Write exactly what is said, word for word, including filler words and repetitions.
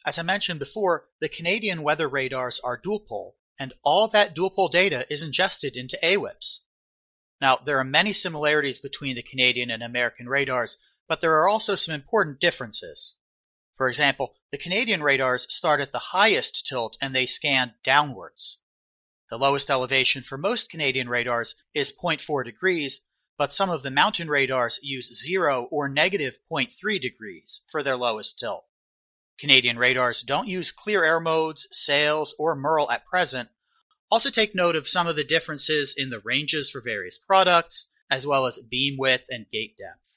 As I mentioned before, the Canadian weather radars are dual-pol, and all that dual-pol data is ingested into A W I P S. Now, there are many similarities between the Canadian and American radars, but there are also some important differences. For example, the Canadian radars start at the highest tilt and they scan downwards. The lowest elevation for most Canadian radars is zero point four degrees, but some of the mountain radars use zero or negative zero point three degrees for their lowest tilt. Canadian radars don't use clear air modes, sails, or M U R L at present. Also take note of some of the differences in the ranges for various products, as well as beam width and gate depth.